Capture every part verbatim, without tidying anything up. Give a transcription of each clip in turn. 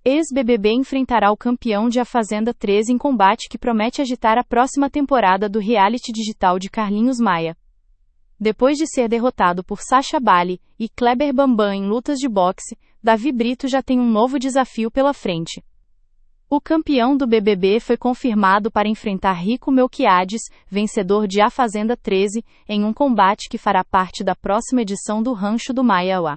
Ex-B B B enfrentará o campeão de A Fazenda treze em combate que promete agitar a próxima temporada do reality digital de Carlinhos Maia. Depois de ser derrotado por Sacha Bali e Kleber Bambam em lutas de boxe, Davi Brito já tem um novo desafio pela frente. O campeão do B B B foi confirmado para enfrentar Rico Melquiades, vencedor de A Fazenda treze, em um combate que fará parte da próxima edição do Rancho do Maia. A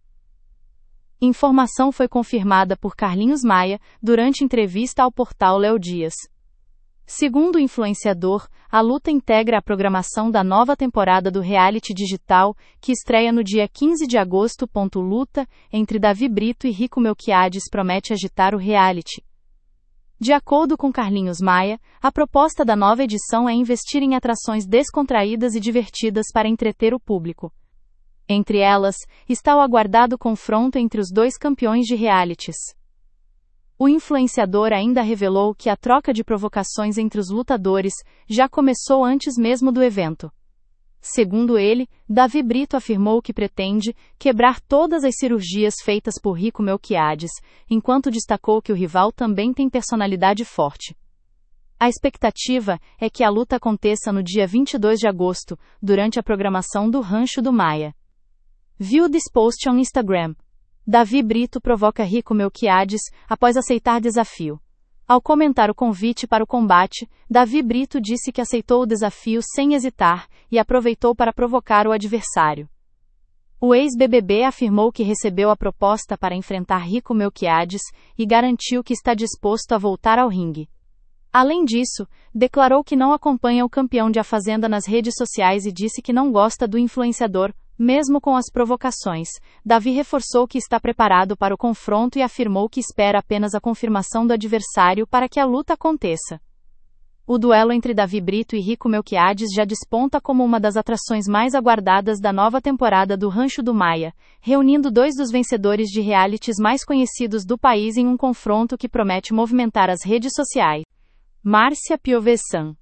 informação foi confirmada por Carlinhos Maia durante entrevista ao portal Léo Dias. Segundo o influenciador, a luta integra a programação da nova temporada do reality digital, que estreia no dia quinze de agosto. Luta entre Davi Brito e Rico Melquiades promete agitar o reality. De acordo com Carlinhos Maia, a proposta da nova edição é investir em atrações descontraídas e divertidas para entreter o público. Entre elas, está o aguardado confronto entre os dois campeões de realities. O influenciador ainda revelou que a troca de provocações entre os lutadores já começou antes mesmo do evento. Segundo ele, Davi Brito afirmou que pretende quebrar todas as cirurgias feitas por Rico Melquiades, enquanto destacou que o rival também tem personalidade forte. A expectativa é que a luta aconteça no dia vinte e dois de agosto, durante a programação do Rancho do Maia. Viu this post on Instagram. Davi Brito provoca Rico Melquiades após aceitar desafio. Ao comentar o convite para o combate, Davi Brito disse que aceitou o desafio sem hesitar e aproveitou para provocar o adversário. O ex-B B B afirmou que recebeu a proposta para enfrentar Rico Melquiades e garantiu que está disposto a voltar ao ringue. Além disso, declarou que não acompanha o campeão de A Fazenda nas redes sociais e disse que não gosta do influenciador, mesmo com as provocações. Davi reforçou que está preparado para o confronto e afirmou que espera apenas a confirmação do adversário para que a luta aconteça. O duelo entre Davi Brito e Rico Melquiades já desponta como uma das atrações mais aguardadas da nova temporada do Rancho do Maia, reunindo dois dos vencedores de realities mais conhecidos do país em um confronto que promete movimentar as redes sociais. Márcia Piovesan